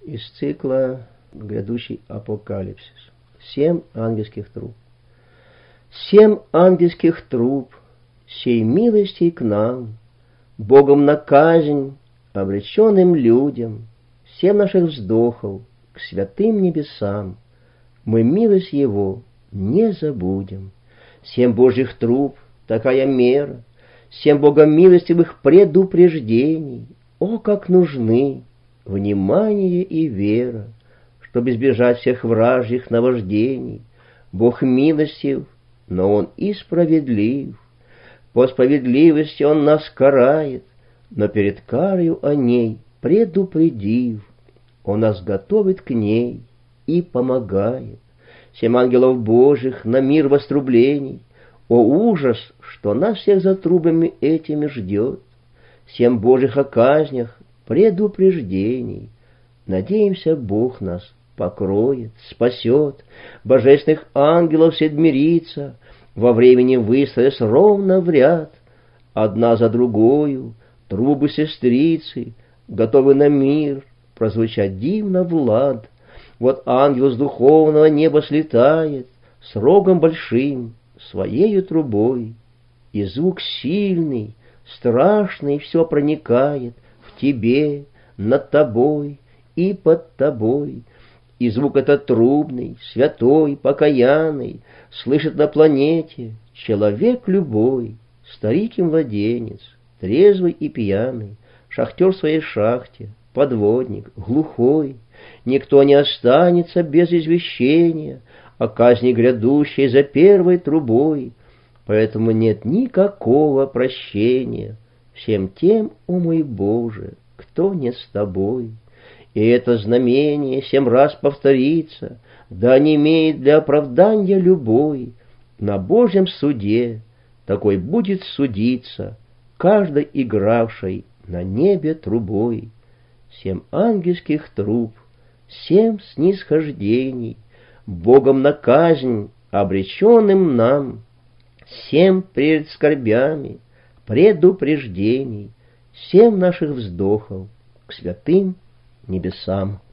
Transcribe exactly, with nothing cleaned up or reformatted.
из цикла «Грядущий апокалипсис». Семь ангельских труб. Семь ангельских труб, сей милостей к нам, Богом на казнь обреченным людям, семь наших вздохов к святым небесам, мы милость Его не забудем. Семь Божьих труб, такая мера, семь богомилостивых предупреждений, о, как нужны внимание и вера, чтоб избежать всех вражьих наваждений. Бог милостив, но Он и справедлив. По справедливости Он нас карает, но перед карою о ней предупредив, Он нас готовит к ней и помогает. Семь ангелов Божьих на мир вострублений, о ужас, что нас всех за трубами этими ждет. Семь Божьих о казнях предупреждений, надеемся, Бог нас покроет, спасет, божественных ангелов седмирица во времени выстроясь ровно в ряд, одна за другою трубы сестрицы готовы на мир прозвучать дивно в лад. Вот ангел с духовного неба слетает с рогом большим, своею трубой, и звук сильный, страшный все проникает в тебе, над тобой и под тобой. И звук этот трубный, святой, покаянный слышит на планете человек любой, старик и младенец, трезвый и пьяный, шахтер в своей шахте, подводник, глухой. Никто не останется без извещения о казни грядущей за первой трубой, поэтому нет никакого прощения всем тем, о мой Боже, кто не с тобой. И это знамение семь раз повторится, да не имеет для оправдания любой. На Божьем суде такой будет судиться каждой игравшей на небе трубой. Семь ангельских труб, семь снисхождений, Богом на казнь обреченным нам, семь пред скорбями предупреждений, семь наших вздохов к святым небесам.